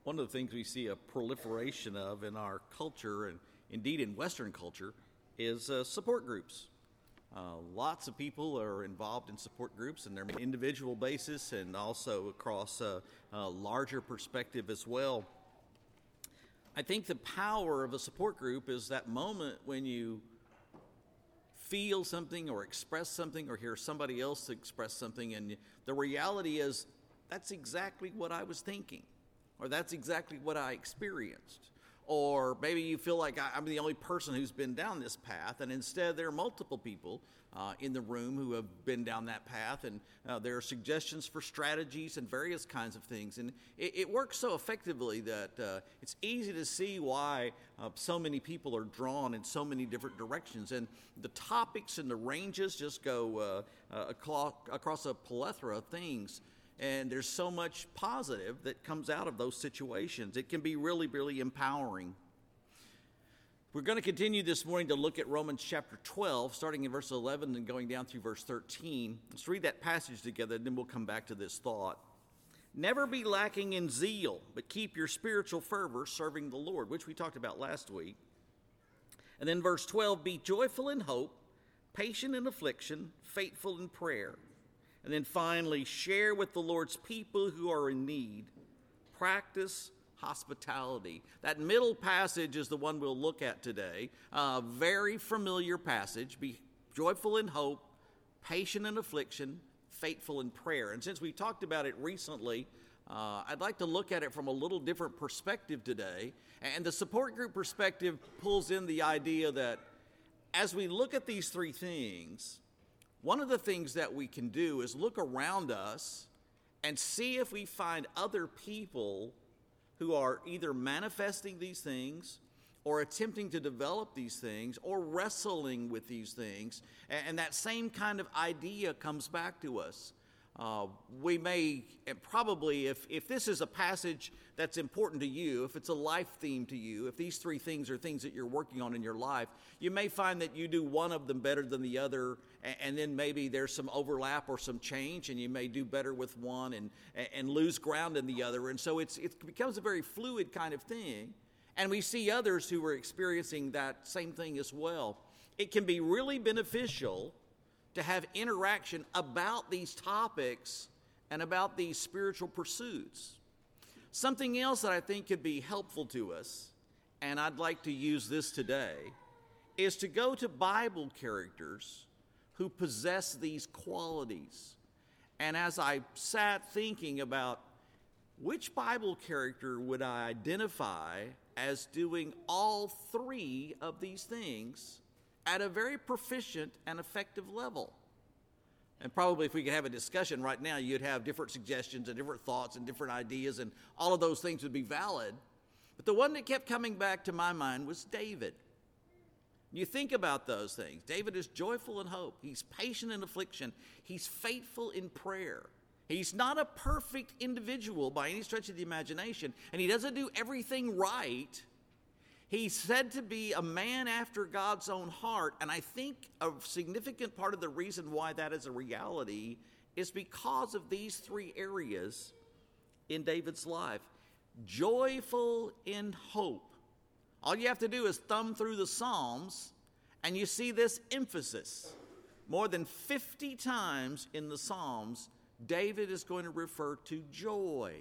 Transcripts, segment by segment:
One of the things we see a proliferation of in our culture, and indeed in Western culture, is support groups. Lots of people are involved in support groups, and they're on an individual basis and also across a larger perspective as well. I think the power of a support group is that moment when you feel something or express something or hear somebody else express something, and the reality is that's exactly what I was thinking, or that's exactly what I experienced. Or maybe you feel like I'm the only person who's been down this path, and instead there are multiple people in the room who have been down that path, and there are suggestions for strategies and various kinds of things. And it works so effectively that it's easy to see why so many people are drawn in so many different directions. And the topics and the ranges just go across a plethora of things. And there's so much positive that comes out of those situations. It can be really, really empowering. We're going to continue this morning to look at Romans chapter 12, starting in verse 11 and going down through verse 13. Let's read that passage together, and then we'll come back to this thought. Never be lacking in zeal, but keep your spiritual fervor serving the Lord, which we talked about last week. And then verse 12, be joyful in hope, patient in affliction, faithful in prayer. And then finally, share with the Lord's people who are in need. Practice hospitality. That middle passage is the one we'll look at today. Very familiar passage. Be joyful in hope, patient in affliction, faithful in prayer. And since we talked about it recently, I'd like to look at it from a little different perspective today. And the support group perspective pulls in the idea that as we look at these three things, one of the things that we can do is look around us and see if we find other people who are either manifesting these things or attempting to develop these things or wrestling with these things. And that same kind of idea comes back to us. We may, and probably if this is a passage that's important to you, if it's a life theme to you, if these three things are things that you're working on in your life, you may find that you do one of them better than the other, and then maybe there's some overlap or some change, and you may do better with one and lose ground in the other. And so it becomes a very fluid kind of thing. And we see others who are experiencing that same thing as well. It can be really beneficial to have interaction about these topics and about these spiritual pursuits. Something else that I think could be helpful to us, and I'd like to use this today, is to go to Bible characters who possess these qualities. And as I sat thinking about which Bible character would I identify as doing all three of these things at a very proficient and effective level. And probably if we could have a discussion right now, you'd have different suggestions and different thoughts and different ideas, and all of those things would be valid. But the one that kept coming back to my mind was David. You think about those things. David is joyful in hope. He's patient in affliction. He's faithful in prayer. He's not a perfect individual by any stretch of the imagination, and he doesn't do everything right. He's said to be a man after God's own heart, and I think a significant part of the reason why that is a reality is because of these three areas in David's life. Joyful in hope. All you have to do is thumb through the Psalms, and you see this emphasis. More than 50 times in the Psalms, David is going to refer to joy.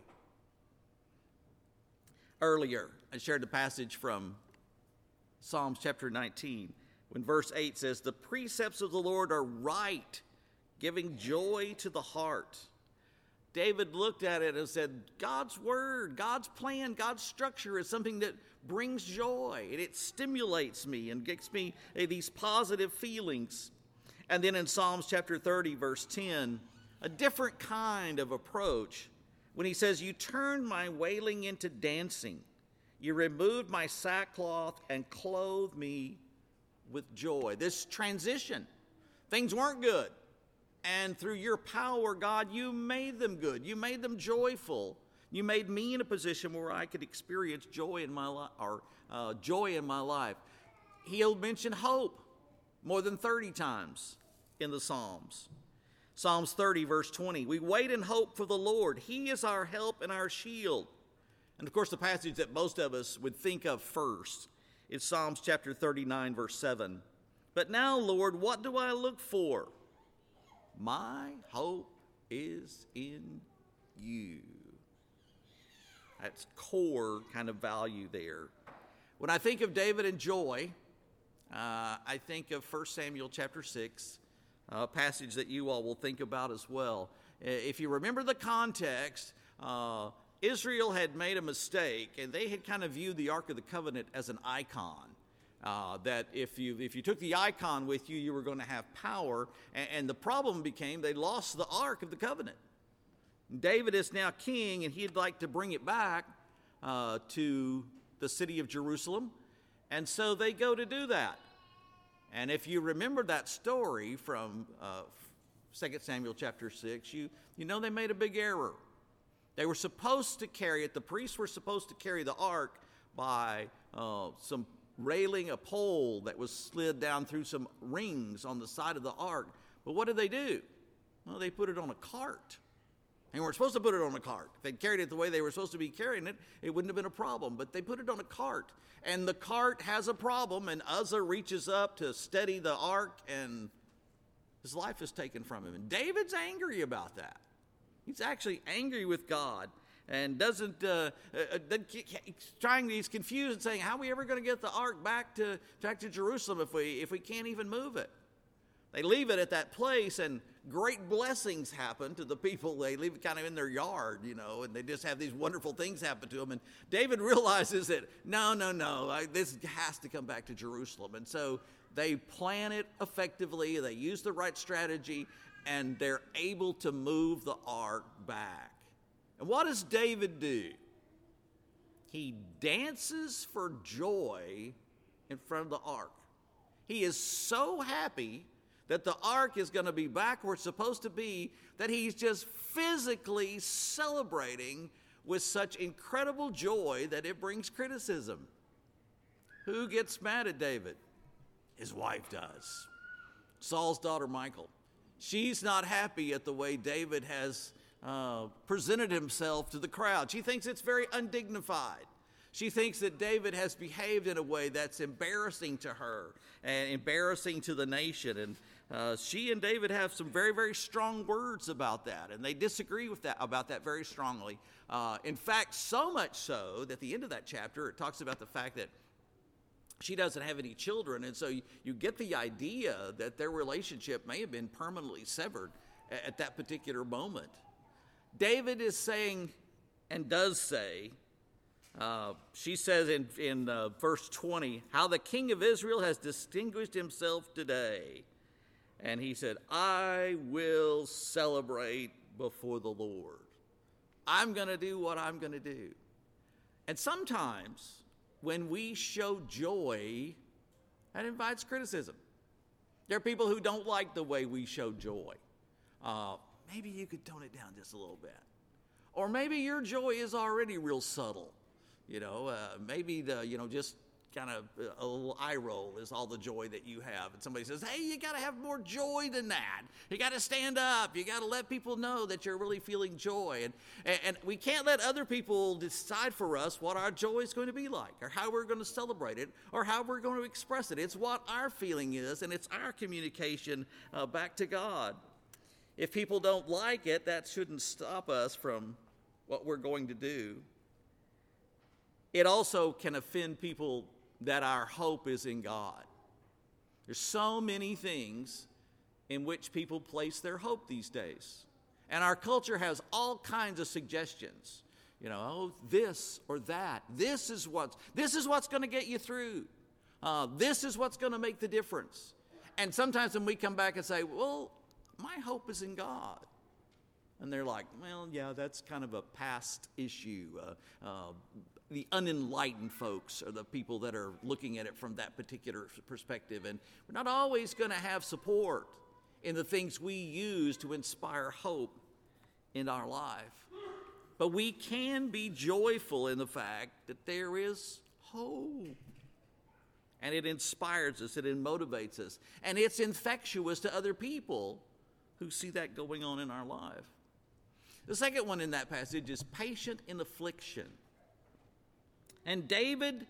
Earlier, I shared the passage from Psalms chapter 19, when verse 8 says, the precepts of the Lord are right, giving joy to the heart. David looked at it and said, God's word, God's plan, God's structure is something that brings joy, and it stimulates me and gets me these positive feelings. And then in Psalms chapter 30, verse 10, a different kind of approach when he says, you turned my wailing into dancing. You removed my sackcloth and clothed me with joy. This transition, things weren't good. And through your power, God, you made them good. You made them joyful. You made me in a position where I could experience joy in my life. He'll mention hope more than 30 times in the Psalms. Psalms 30, verse 20, we wait in hope for the Lord. He is our help and our shield. And of course, the passage that most of us would think of first is Psalms chapter 39, verse 7. But now, Lord, what do I look for? My hope is in you. That's core kind of value there. When I think of David and joy, I think of 1 Samuel chapter 6, a passage that you all will think about as well. If you remember the context, Israel had made a mistake, and they had kind of viewed the Ark of the Covenant as an icon. That if you took the icon with you, you were going to have power. And the problem became they lost the Ark of the Covenant. David is now king, and he'd like to bring it back to the city of Jerusalem. And so they go to do that. And if you remember that story from 2 Samuel chapter 6, you know they made a big error. They were supposed to carry it. The priests were supposed to carry the ark by some railing, a pole that was slid down through some rings on the side of the ark. But what did they do? Well, they put it on a cart. They weren't supposed to put it on a cart. If they'd carried it the way they were supposed to be carrying it, it wouldn't have been a problem. But they put it on a cart. And the cart has a problem, and Uzzah reaches up to steady the ark, and his life is taken from him. And David's angry about that. He's actually angry with God and he's confused and saying, how are we ever going to get the ark back to Jerusalem if we can't even move it? They leave it at that place, and great blessings happen to the people. They leave it kind of in their yard, and they just have these wonderful things happen to them. And David realizes that, no, this has to come back to Jerusalem. And so they plan it effectively. They use the right strategy, and they're able to move the ark back. And what does David do? He dances for joy in front of the ark. He is so happy that the ark is going to be back where it's supposed to be, that he's just physically celebrating with such incredible joy that it brings criticism. Who gets mad at David? His wife does. Saul's daughter, Michal. She's not happy at the way David has presented himself to the crowd. She thinks it's very undignified. She thinks that David has behaved in a way that's embarrassing to her and embarrassing to the nation. And she and David have some very, very strong words about that, and they disagree about that very strongly. In fact, so much so that at the end of that chapter, it talks about the fact that she doesn't have any children, and so you get the idea that their relationship may have been permanently severed at that particular moment. David is saying, and does say, she says in verse 20, how the king of Israel has distinguished himself today. And he said, I will celebrate before the Lord. I'm going to do what I'm going to do. And sometimes when we show joy, that invites criticism. There are people who don't like the way we show joy. Maybe you could tone it down just a little bit. Or maybe your joy is already real subtle. Maybe just kind of a little eye roll is all the joy that you have. And somebody says, hey, you got to have more joy than that. You got to stand up. You got to let people know that you're really feeling joy. And we can't let other people decide for us what our joy is going to be like, or how we're going to celebrate it, or how we're going to express it. It's what our feeling is, and it's our communication back to God. If people don't like it, that shouldn't stop us from what we're going to do. It also can offend people that our hope is in God. There's so many things in which people place their hope these days. And our culture has all kinds of suggestions. This or that. This is what's going to get you through. This is what's going to make the difference. And sometimes when we come back and say, well, my hope is in God. And they're like, well, yeah, that's kind of a past issue. The unenlightened folks are the people that are looking at it from that particular perspective. And we're not always going to have support in the things we use to inspire hope in our life. But we can be joyful in the fact that there is hope. And it inspires us, it motivates us. And it's infectious to other people who see that going on in our life. The second one in that passage is patient in affliction. And David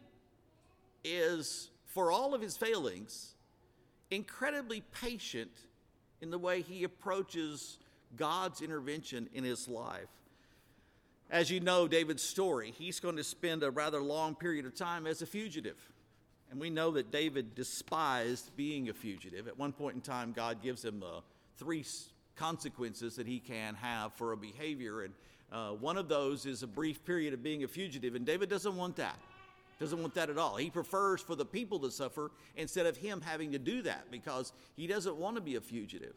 is, for all of his failings, incredibly patient in the way he approaches God's intervention in his life. As you know, David's story, he's going to spend a rather long period of time as a fugitive. And we know that David despised being a fugitive. At one point in time, God gives him three consequences that he can have for a behavior. And one of those is a brief period of being a fugitive. And David doesn't want that. Doesn't want that at all. He prefers for the people to suffer instead of him having to do that because he doesn't want to be a fugitive.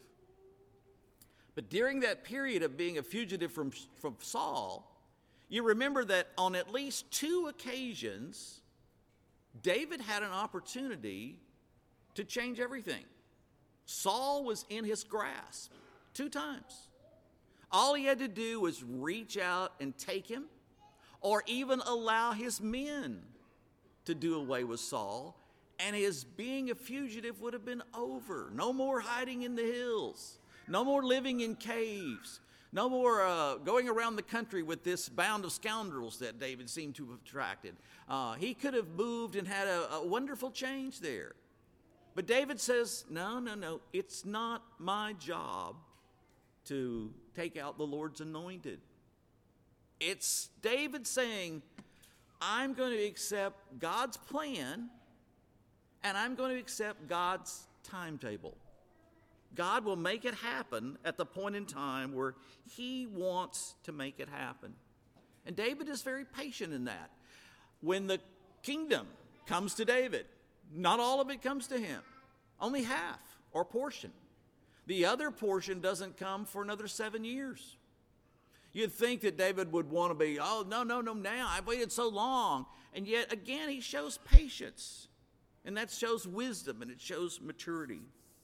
But during that period of being a fugitive from Saul, you remember that on at least 2 occasions, David had an opportunity to change everything. Saul was in his grasp 2 times. All he had to do was reach out and take him, or even allow his men to do away with Saul, and his being a fugitive would have been over. No more hiding in the hills. No more living in caves. No more going around the country with this band of scoundrels that David seemed to have attracted. He could have moved and had a wonderful change there. But David says, no, it's not my job to take out the Lord's anointed. It's David saying, I'm going to accept God's plan, and I'm going to accept God's timetable. God will make it happen at the point in time where he wants to make it happen. And David is very patient in that. When the kingdom comes to David, not all of it comes to him. Only half or portion. The other portion doesn't come for another 7 years. You'd think that David would want to be, no, now. I've waited so long. And yet, again, he shows patience. And that shows wisdom and it shows maturity.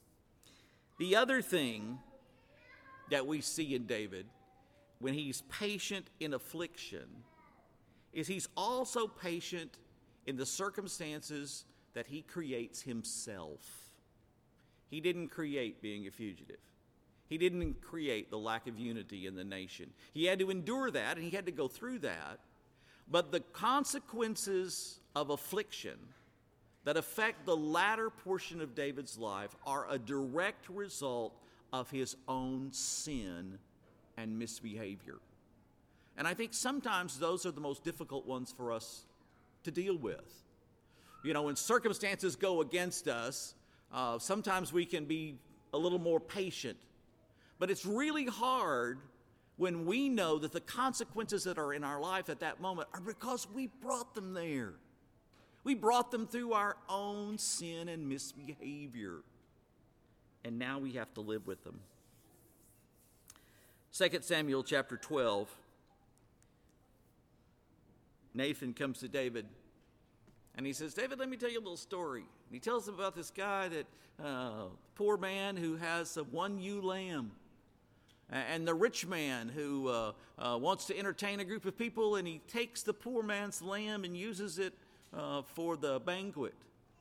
The other thing that we see in David when he's patient in affliction is he's also patient in the circumstances that he creates himself. He didn't create being a fugitive. He didn't create the lack of unity in the nation. He had to endure that and he had to go through that. But the consequences of affliction that affect the latter portion of David's life are a direct result of his own sin and misbehavior. And I think sometimes those are the most difficult ones for us to deal with. You know, when circumstances go against us, sometimes we can be a little more patient. But it's really hard when we know that the consequences that are in our life at that moment are because we brought them there. We brought them through our own sin and misbehavior. And now we have to live with them. 2 Samuel chapter 12. Nathan comes to David and he says, David, let me tell you a little story. And he tells him about this guy, that poor man who has a 1 ewe lamb. And the rich man who wants to entertain a group of people, and he takes the poor man's lamb and uses it for the banquet.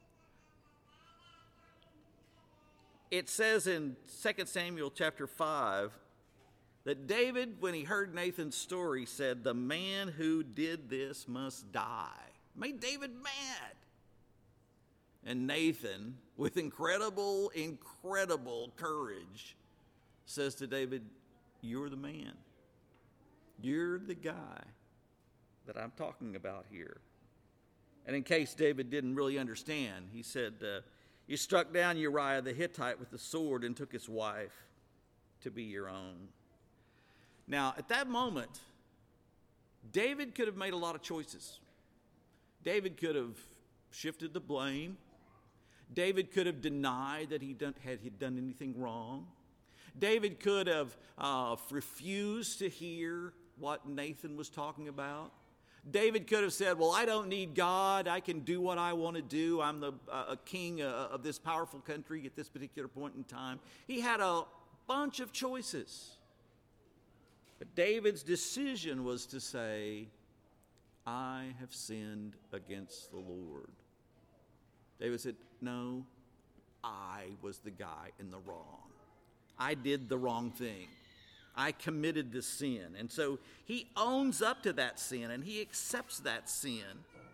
It says in 2 Samuel chapter 5 that David, when he heard Nathan's story, said, the man who did this must die. Made David mad. And Nathan, with incredible courage, says to David, you're the man. You're the guy that I'm talking about here. And in case David didn't really understand, he said, you struck down Uriah the Hittite with the sword and took his wife to be your own. Now, at that moment, David could have made a lot of choices. David could have shifted the blame. David could have denied that he had done anything wrong. David could have refused to hear what Nathan was talking about. David could have said, well, I don't need God. I can do what I want to do. I'm a king of this powerful country at this particular point in time. He had a bunch of choices. But David's decision was to say, I have sinned against the Lord. David said, no, I was the guy in the wrong. I did the wrong thing. I committed the sin. And so he owns up to that sin and he accepts that sin.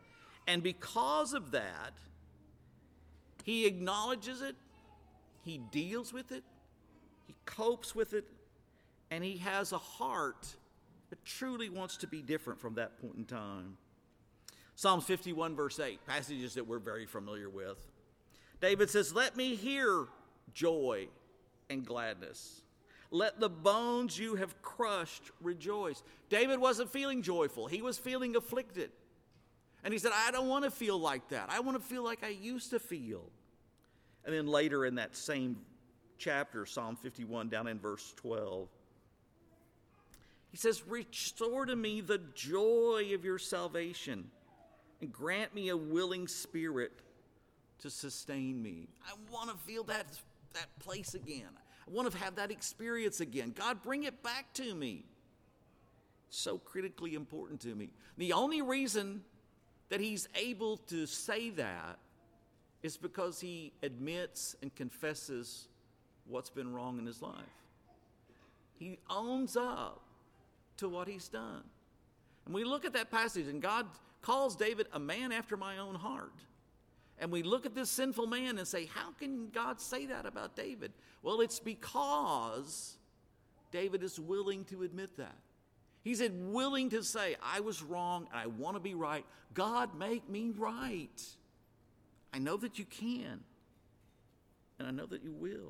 And because of that, he acknowledges it, he deals with it, he copes with it, and he has a heart that truly wants to be different from that point in time. Psalms 51 verse 8, passages that we're very familiar with. David says, "Let me hear joy and gladness. Let the bones you have crushed rejoice." David wasn't feeling joyful. He was feeling afflicted. And he said, I don't want to feel like that. I want to feel like I used to feel. And then later in that same chapter, Psalm 51, down in verse 12, he says, "Restore to me the joy of your salvation and grant me a willing spirit to sustain me." I want to feel that place again. I want to have that experience again. God, bring it back to me. So critically important to me. The only reason that he's able to say that is because he admits and confesses what's been wrong in his life. He owns up to what he's done. And we look at that passage, and God calls David a man after my own heart. And we look at this sinful man and say, how can God say that about David? Well, it's because David is willing to admit that. He's willing to say, I was wrong and I want to be right. God, make me right. I know that you can, and I know that you will.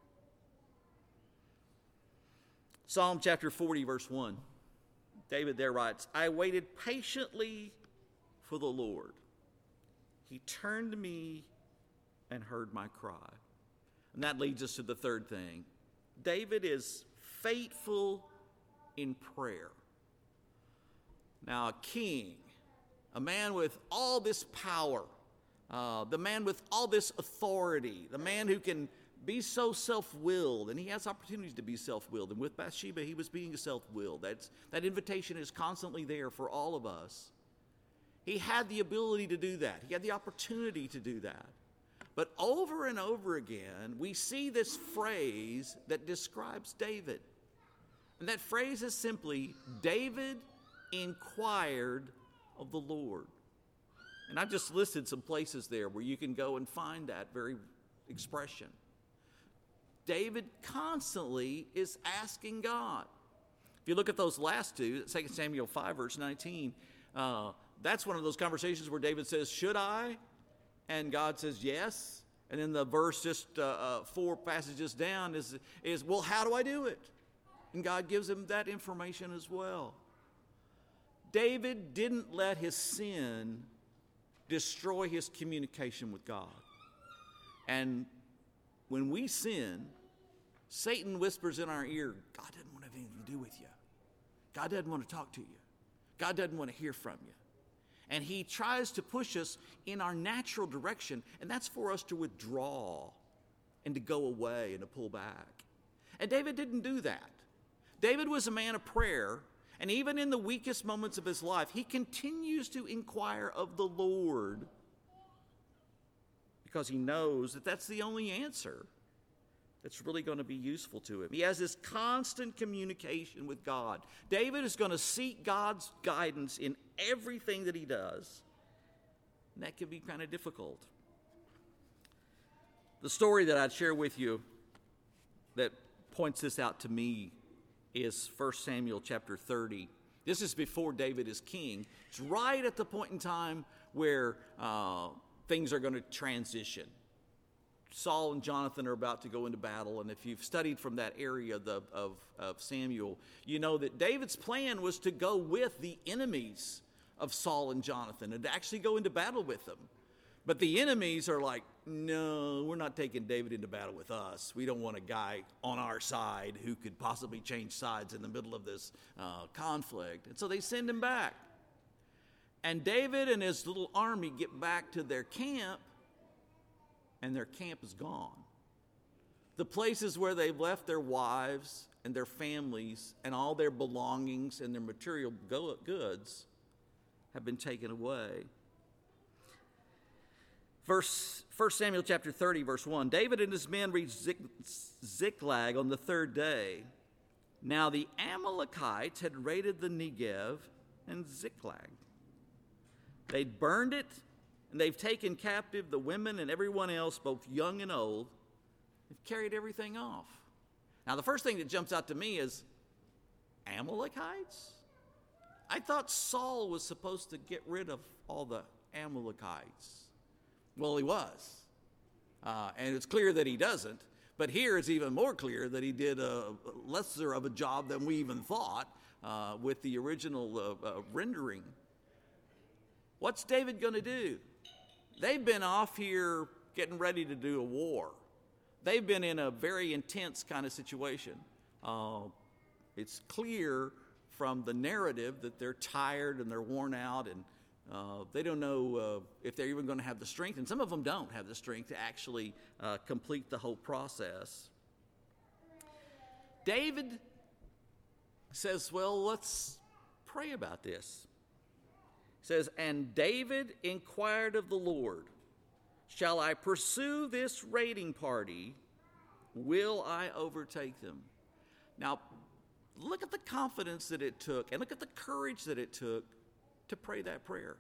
Psalm chapter 40, verse 1. David there writes, "I waited patiently for the Lord. He turned to me and heard my cry." And that leads us to the third thing. David is faithful in prayer. Now, a king, a man with all this power, the man with all this authority, the man who can be so self-willed, and he has opportunities to be self-willed. And with Bathsheba, he was being self-willed. That invitation is constantly there for all of us. He had the ability to do that. He had the opportunity to do that. But over and over again, we see this phrase that describes David. And that phrase is simply, David inquired of the Lord. And I've just listed some places there where you can go and find that very expression. David constantly is asking God. If you look at those last two, 2 Samuel 5, verse 19, that's one of those conversations where David says, should I? And God says, yes. And then the verse just 4 passages down is, well, how do I do it? And God gives him that information as well. David didn't let his sin destroy his communication with God. And when we sin, Satan whispers in our ear, God doesn't want to have anything to do with you. God doesn't want to talk to you. God doesn't want to hear from you. And he tries to push us in our natural direction, and that's for us to withdraw and to go away and to pull back. And David didn't do that. David was a man of prayer, and even in the weakest moments of his life, he continues to inquire of the Lord because he knows that that's the only answer that's really going to be useful to him. He has this constant communication with God. David is going to seek God's guidance in everything that he does, and that can be kind of difficult. The story that I'd share with you that points this out to me is 1 Samuel chapter 30. This is before David is king. It's right at the point in time where things are going to transition. Saul and Jonathan are about to go into battle, and if you've studied from that area of Samuel, you know that David's plan was to go with the enemies of Saul and Jonathan and to actually go into battle with them. But the enemies are like, no, we're not taking David into battle with us. We don't want a guy on our side who could possibly change sides in the middle of this conflict. And so they send him back. And David and his little army get back to their camp, and their camp is gone. The places where they've left their wives and their families and all their belongings and their material goods have been taken away. 1 Samuel chapter 30, verse 1, David and his men reached Ziklag on the 3rd day. Now the Amalekites had raided the Negev and Ziklag. They'd burned it, and they've taken captive the women and everyone else, both young and old. They've carried everything off. Now, the first thing that jumps out to me is Amalekites? I thought Saul was supposed to get rid of all the Amalekites. Well, he was. And it's clear that he doesn't. But here it's even more clear that he did a lesser of a job than we even thought with the original rendering. What's David going to do? They've been off here getting ready to do a war. They've been in a very intense kind of situation. It's clear from the narrative that they're tired and they're worn out, and they don't know if they're even going to have the strength, and some of them don't have the strength to actually complete the whole process. David says, well, let's pray about this. He says, and David inquired of the Lord, shall I pursue this raiding party? Will I overtake them? Now, look at the confidence that it took, and look at the courage that it took to pray that prayer.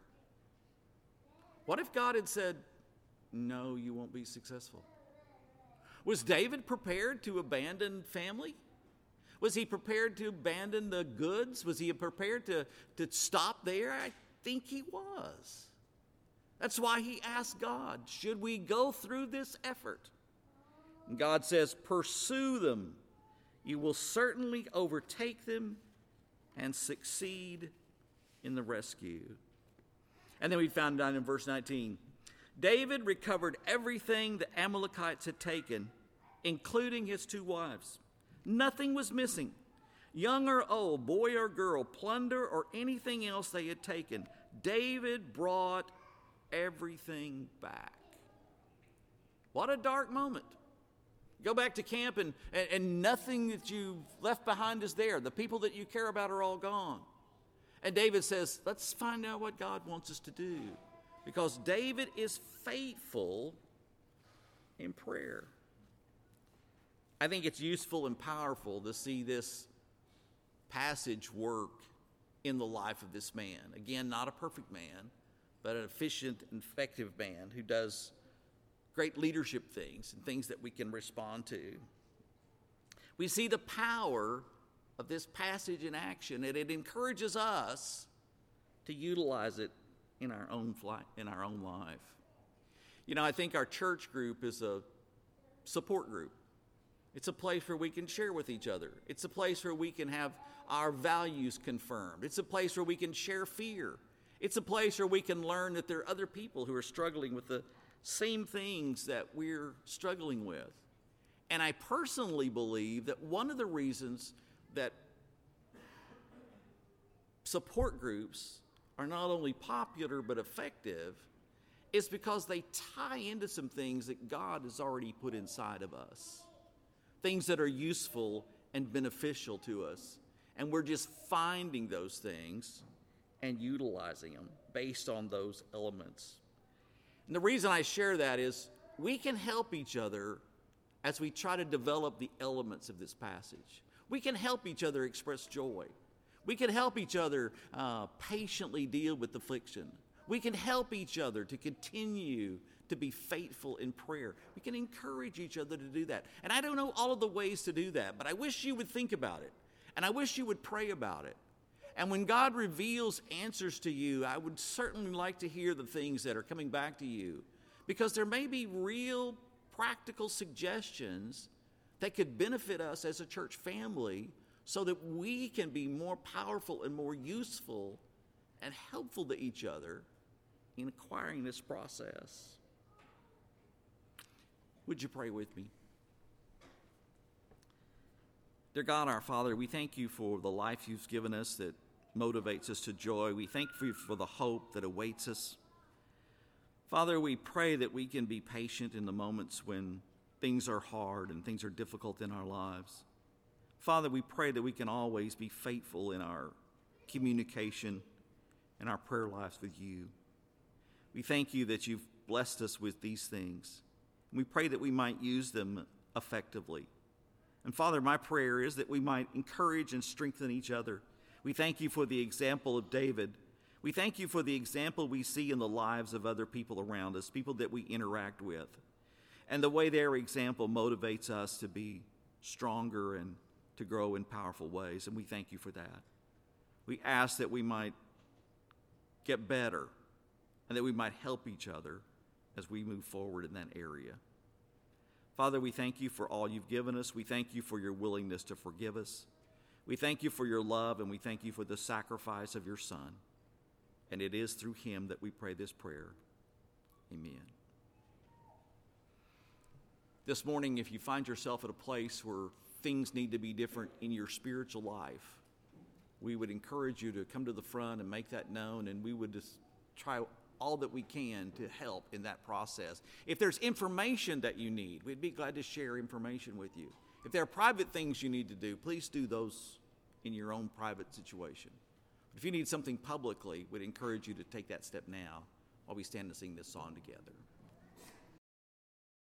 What if God had said, no, you won't be successful? Was David prepared to abandon family? Was he prepared to abandon the goods? Was he prepared to stop there? I think he was. That's why he asked God, should we go through this effort? And God says, pursue them. You will certainly overtake them and succeed in the rescue. And then we found out in verse 19, David recovered everything the Amalekites had taken, including his 2 wives. Nothing was missing. Young or old, boy or girl, plunder or anything else they had taken. David brought everything back. What a dark moment. Go back to camp and nothing that you've left behind is there. The people that you care about are all gone. And David says, let's find out what God wants us to do. Because David is faithful in prayer. I think it's useful and powerful to see this passage work in the life of this man. Again, not a perfect man, but an efficient and effective man who does great leadership things and things that we can respond to. We see the power of this passage in action, and it encourages us to utilize it in our own life. You know, I think our church group is a support group. It's a place where we can share with each other. It's a place where we can have our values confirmed. It's a place where we can share fear. It's a place where we can learn that there are other people who are struggling with the same things that we're struggling with. And I personally believe that one of the reasons that support groups are not only popular but effective is because they tie into some things that God has already put inside of us. Things that are useful and beneficial to us. And we're just finding those things and utilizing them based on those elements. And the reason I share that is we can help each other as we try to develop the elements of this passage. We can help each other express joy. We can help each other patiently deal with affliction. We can help each other to continue to be faithful in prayer. We can encourage each other to do that. And I don't know all of the ways to do that, but I wish you would think about it. And I wish you would pray about it. And when God reveals answers to you, I would certainly like to hear the things that are coming back to you, because there may be real practical suggestions that could benefit us as a church family so that we can be more powerful and more useful and helpful to each other in acquiring this process. Would you pray with me? Dear God, our Father, we thank you for the life you've given us that motivates us to joy. We thank you for the hope that awaits us. Father, we pray that we can be patient in the moments when things are hard and things are difficult in our lives. Father, we pray that we can always be faithful in our communication and our prayer lives with you. We thank you that you've blessed us with these things. We pray that we might use them effectively. And Father, my prayer is that we might encourage and strengthen each other. We thank you for the example of David. We thank you for the example we see in the lives of other people around us, people that we interact with, and the way their example motivates us to be stronger and to grow in powerful ways, and we thank you for that. We ask that we might get better and that we might help each other as we move forward in that area. Father, we thank you for all you've given us. We thank you for your willingness to forgive us. We thank you for your love, and we thank you for the sacrifice of your Son. And it is through him that we pray this prayer. Amen. This morning, if you find yourself at a place where things need to be different in your spiritual life, we would encourage you to come to the front and make that known, and we would just try all that we can to help in that process. If there's information that you need, we'd be glad to share information with you. If there are private things you need to do, please do those in your own private situation. If you need something publicly, we'd encourage you to take that step now while we stand and sing this song together.